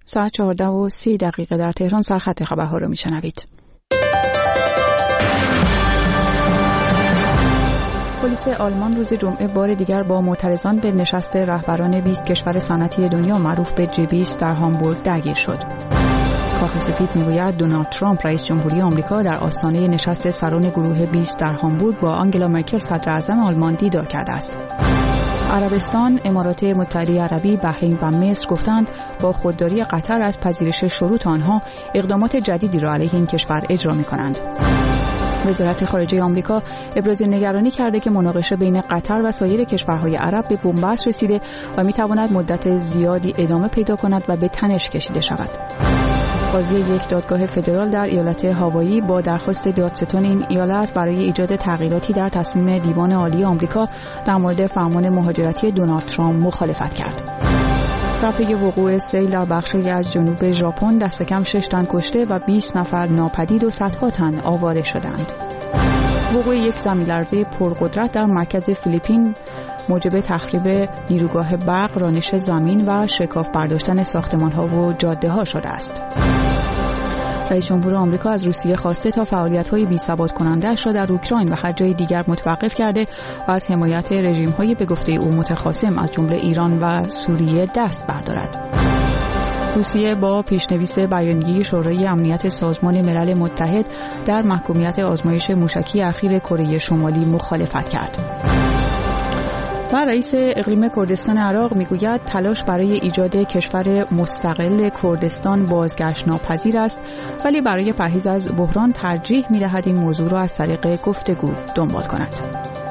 ساعت 14:30 در تهران سرخط خبرها رو میشنوید. پلیس آلمان روز جمعه بار دیگر با معترضان به نشست رهبران 20 کشور صنعتی دنیا معروف به G20 در هامبورگ درگیر شد. کاخ سفید میگوید دونالد ترامپ رئیس جمهوری آمریکا در آستانه نشست سران گروه 20 در هامبورگ با آنگلا مرکل صدر اعظم آلمان دیدار کرده است. عربستان، امارات متحده عربی، بحرین و مصر گفتند با خودداری قطر از پذیرش شروط آنها اقدامات جدیدی را علیه این کشور اجرا می‌کنند. وزارت خارجه آمریکا ابراز نگرانی کرده که مناقشه بین قطر و سایر کشورهای عرب به بنبست رسیده و می‌تواند مدت زیادی ادامه پیدا کند و به تنش کشیده شود. قاضی یک دادگاه فدرال در ایالت هاوایی با درخواست دادستان این ایالت برای ایجاد تغییراتی در تصمیم دیوان عالی آمریکا در مورد فرمان مهاجرتی دونالد ترامپ مخالفت کرد. در پی وقوع سیل در بخشی از جنوب ژاپن دست کم 6 تن کشته و 20 نفر ناپدید و صدها تن آواره شدند. وقوع یک زمین‌لرزه پرقدرت در مرکز فیلیپین موجب تخریب نیروگاه برق، رانش زمین و شکاف برداشتن ساختمان‌ها و جاده‌ها شده است. رئیس جمهور آمریکا از روسیه خواسته تا فعالیت‌های بی‌ثبات کننده‌اش را در اوکراین و هر جای دیگر متوقف کرده و از حمایت رژیم‌های به گفته او متخاصم از جمله ایران و سوریه دست بردارد. روسیه با پیشنویس بیانیه شورای امنیت سازمان ملل متحد در محکومیت آزمایش موشکی اخیر کره شمالی مخالفت کرد. و رئیس اقلیم کردستان عراق میگوید تلاش برای ایجاد کشور مستقل کردستان بازگشت ناپذیر است، ولی برای پرهیز از بحران ترجیح می‌دهد این موضوع را از طریق گفتگو دنبال کند.